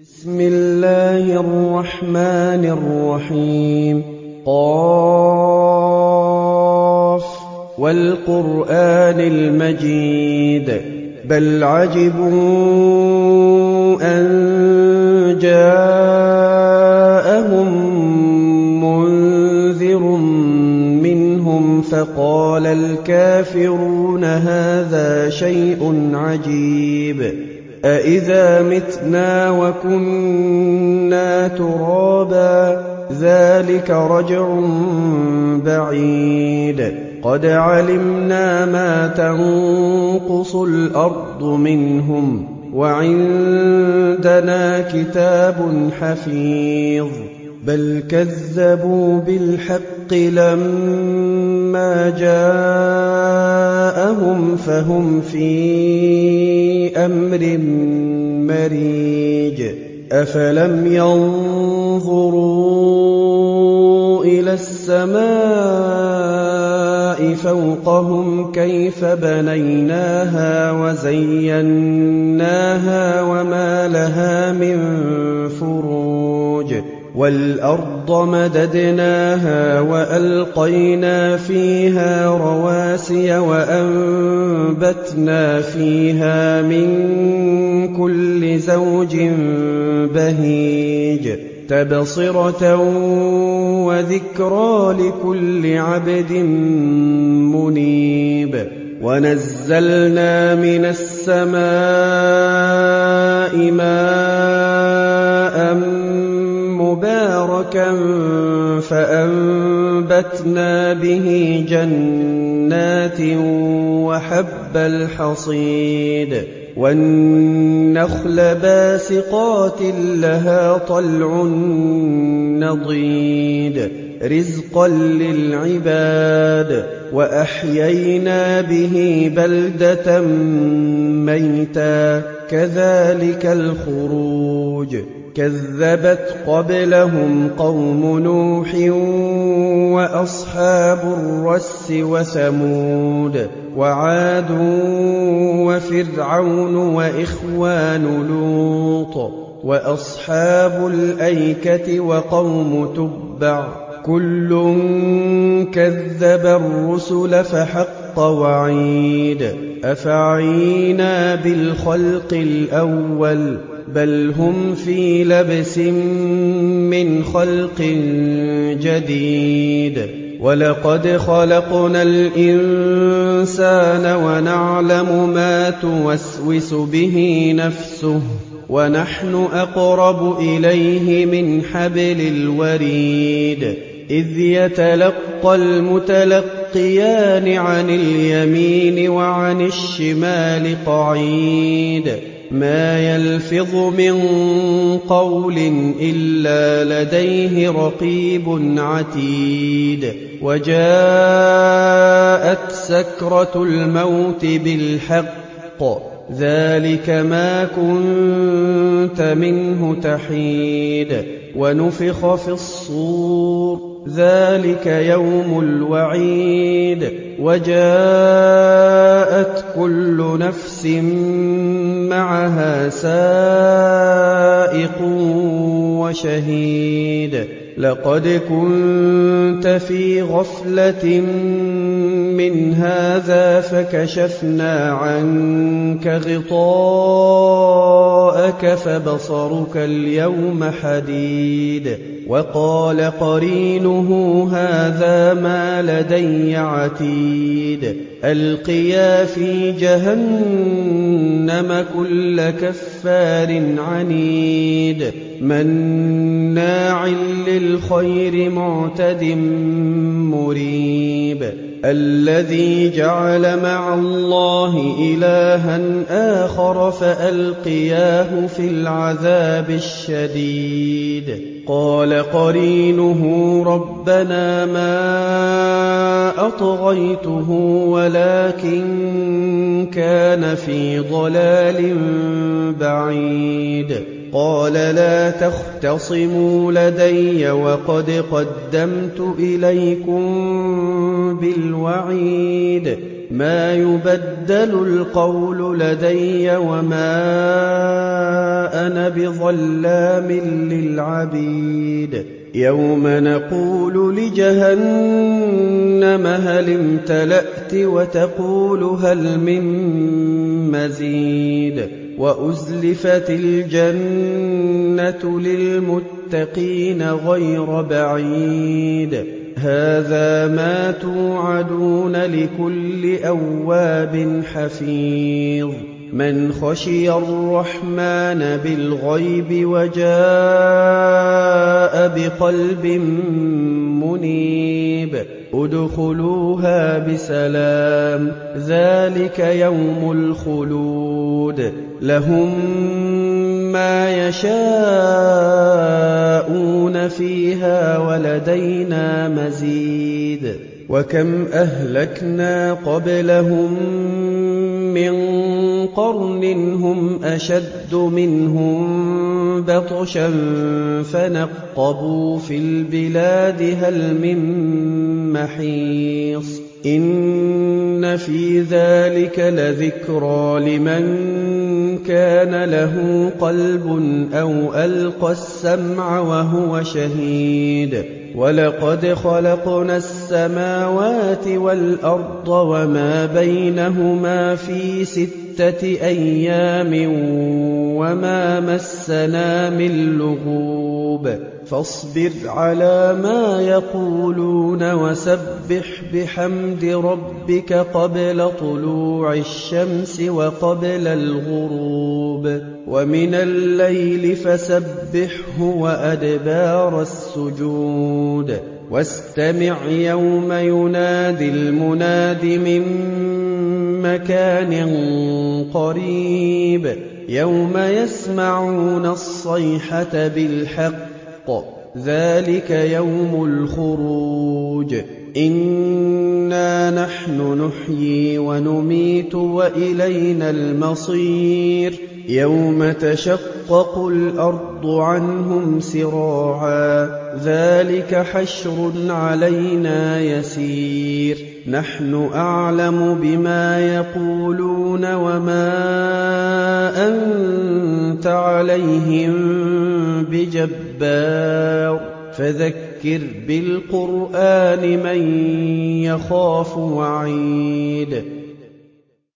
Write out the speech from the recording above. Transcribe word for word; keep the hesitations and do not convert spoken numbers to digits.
بسم الله الرحمن الرحيم قاف والقرآن المجيد بل عجبوا أن جاءهم منذر منهم فقال الكافرون هذا شيء عجيب أإذا متنا وكنا ترابا ذلك رجع بعيد قد علمنا ما تنقص الأرض منهم وعندنا كتاب حفيظ بل كذبوا بالحق لما جاءهم فهم في أمر مريج أفلم ينظروا إلى السماء فوقهم كيف بنيناها وزيناها وما لها من فروج والأرض مددناها وألقينا فيها رواسي وأنبتنا فيها من كل زوج بهيج تبصرة وذكرى لكل عبد منيب ونزلنا من السماء ماء مباركا فأنبتنا به جنات وحب الحصيد والنخل باسقات لها طلع نضيد رزقا للعباد وأحيينا به بلدة ميتا كذلك الخروج كذبت قبلهم قوم نوح وأصحاب الرس وثمود وعاد وفرعون وإخوان لوط وأصحاب الأيكة وقوم تبع كل كذب الرسل فحق وعيد أفعينا بالخلق الأول بل هم في لبس من خلق جديد ولقد خلقنا الإنسان ونعلم ما توسوس به نفسه ونحن أقرب إليه من حبل الوريد إذ يتلقى المتلقيان عن اليمين وعن الشمال قعيد ما يلفظ من قول إلا لديه رقيب عتيد وجاءت سكرة الموت بالحق ذلك ما كنت منه تحيد ونفخ في الصور ذلك يوم الوعيد وجاءت كل نفس معها سائق وشهيد لقد كنت في غفلة من هذا فكشفنا عنك غطاءك فبصرك اليوم حديد وقال قرينه هذا ما لدي عتيد ألقيا في جهنم كل كفار عنيد مناع للخير معتد مريب الذي جعل مع الله إلها آخر فألقياه في العذاب الشديد قال قرينه ربنا ما أطغيته ولكن كان في ضلال بعيد قال لا تختصموا لدي وقد قدمت إليكم بالوعيد ما يبدل القول لدي وما أنا بظلام للعبيد يوم نقول لجهنم هل امتلأت وتقول هل من مزيد وأزلفت الجنة للمتقين غير بعيد هذا ما توعدون لكل أواب حفيظ من خشي الرحمن بالغيب وجاء بقلب منيب ادخلوها بسلام ذلك يوم الخلود لهم ما يشاءون فيها ولدينا مزيد وكم أهلكنا قبلهم من قرن هم أشد منهم بطشا فنقبوا في البلاد هل من محيص إن في ذلك لذكرى لمن كان له قلب أو ألقى السمع وهو شهيد ولقد خلقنا السماوات والأرض وما بينهما في ستة أيام وما مسنا من لغوب فاصبر على ما يقولون وسبح بحمد ربك قبل طلوع الشمس وقبل الغروب ومن الليل فسبحه وأدبار السجود واستمع يوم ينادي المناد من مكان قريب يوم يسمعون الصيحة بالحق ذلك يوم الخروج إنا نحن نحيي ونميت وإلينا المصير يوم تشقق الأرض عنهم سراعا ذلك حشر علينا يسير نحن أعلم بما يقولون وما أنت عليهم بجبار فذكر بالقرآن من يخاف وعيد